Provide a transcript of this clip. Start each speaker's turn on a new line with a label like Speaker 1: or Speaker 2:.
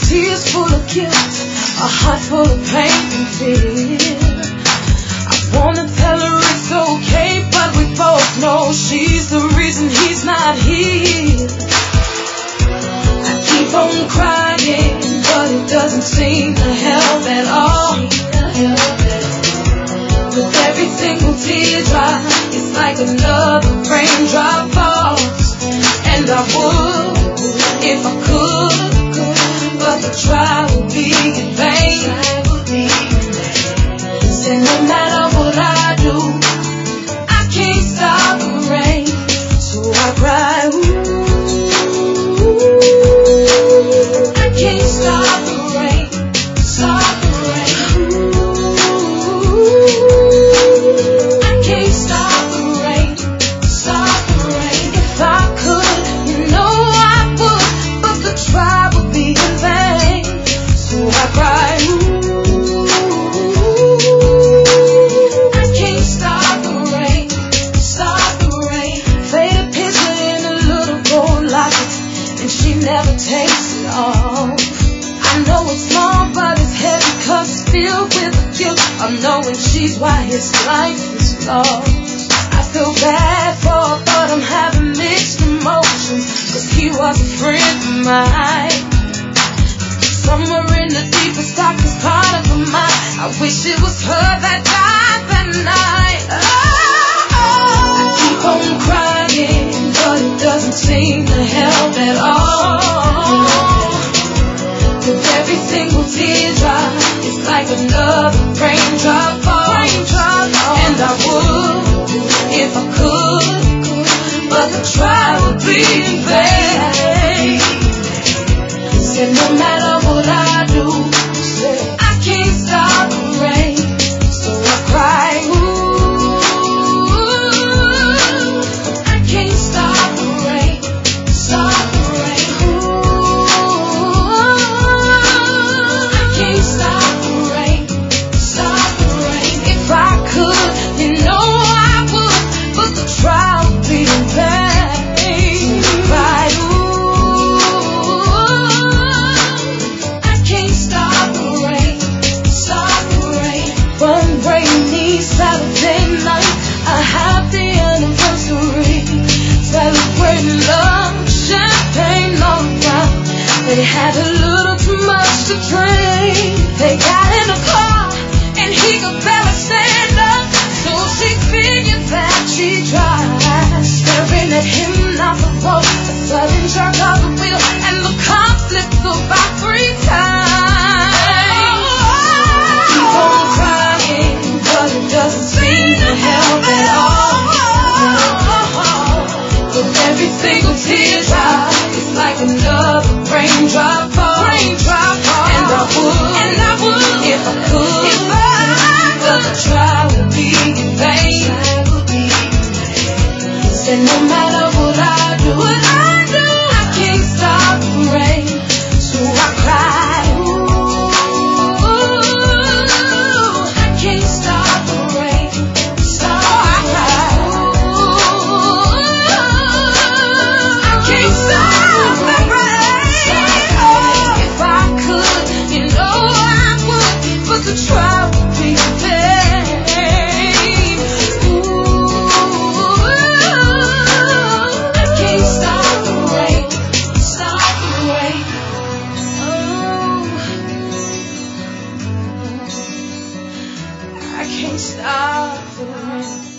Speaker 1: tears full of guilt, a heart full of pain and fear. I wanna tell her it's okay, but we both know she's the reason he's not here. I keep on crying, but it doesn't seem to help at all. With every single teardrop, it's like another raindrop falls. And I would, if I could, but the try would be in vain. Say no matter what I do, I can't stop the rain. So I cry, ooh, I can't stop the rain, stop the rain, ooh, I can't stop the rain, stop the rain. If I could, you know I would, but the try would be in vain. So I cry, ooh, I can't stop the rain, stop the rain. Faded picture in a little gold locket, and she never takes it off. I know it's small, but it's heavy 'cause it's filled with the guilt of knowing she's why his life is lost. I feel bad for her, but I'm having mixed emotions, 'cause he was a friend of mine. Somewhere in the deepest, darkest part of her mind, I wish it was her that died that night. I keep on crying, but it doesn't seem to help at all. With every single teardrop, it's like another raindrop falls. And I would, if I could, but the try would be in vain. Said no matter what I do, I can't stop the rain. So I cry, ooh, I can't stop the rain, stop the rain, ooh, I can't stop the rain, stop the rain. If I could, you know I would, but the try would be in vain. So I cry, ooh, I can't stop the rain, stop the rain. One rainy Saturday night, a happy anniversary, celebrating love, champagne all around. They had a little too much to drink. They got in a car, and he could barely stand up, so she figured that she'd try. Staring at him off the road, a sudden jerk of the wheel, and the car flipped about 3 times. Keep on crying, but it doesn't seem to help at all. With every single teardrop, it's like another raindrop falls. And I would, if I could, but the try would be in vain. Say no matter what I do, I can't stop the rain. So I cry, ooh, I can't stop the rain, stop the rain, ooh, I can't stop the rain. If I could, you know I would, but the try would be in vain. Ooh, I can't stop the rain, stop the rain. Oh, I can't stop the rain.